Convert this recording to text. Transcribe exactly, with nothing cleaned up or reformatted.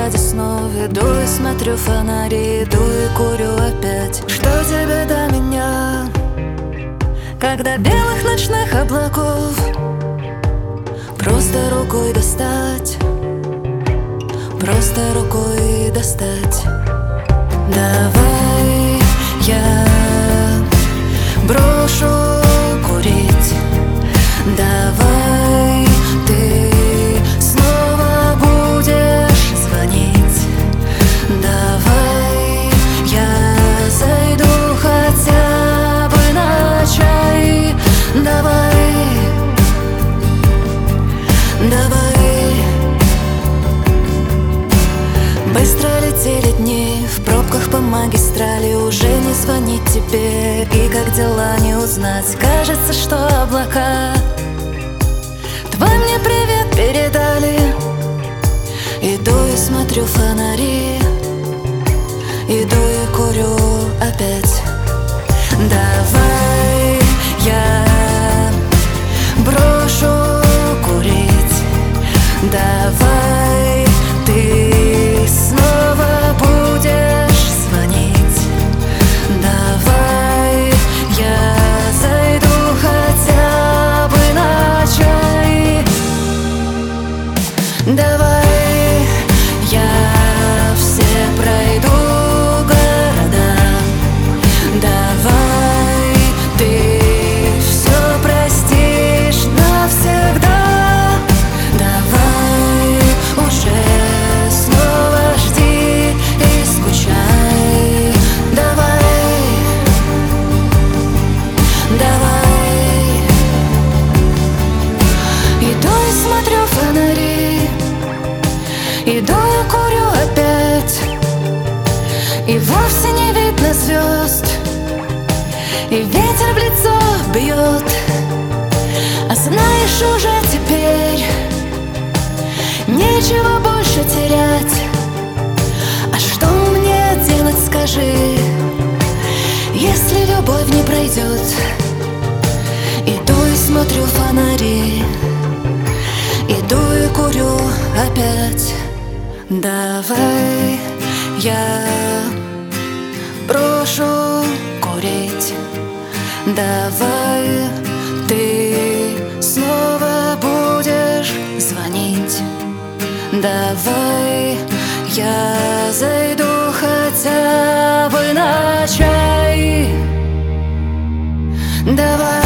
ради снов. Иду и смотрю фонари, иду и курю опять. Что тебе до меня, когда белых ночных облаков просто рукой достать, просто рукой достать. Давай я брошу курить, давай ты снова будешь звонить, давай я зайду хотя бы на чай, давай, давай. Быстро летели дни в пробках по магистрали. Уже не звонить тебе, и как дела не узнать. Кажется, что облака твой мне привет передали. Иду и смотрю фонари, иду и курю опять. Давай я брошу курить, давай ты снова будешь звонить, давай я зайду хотя бы на чай, давай я все пройду города, давай ты все простишь навсегда, давай уже снова жди и скучай, давай, давай. Иду и смотрю фонари, иду и курю опять, и вовсе не видно звезд, и ветер в лицо бьет. А знаешь, уже теперь нечего больше терять. А что мне делать, скажи, если любовь не пройдет? Иду и смотрю фонари, иду и курю опять. Давай я брошу курить, давай ты снова будешь звонить, давай я зайду хотя бы на чай, давай.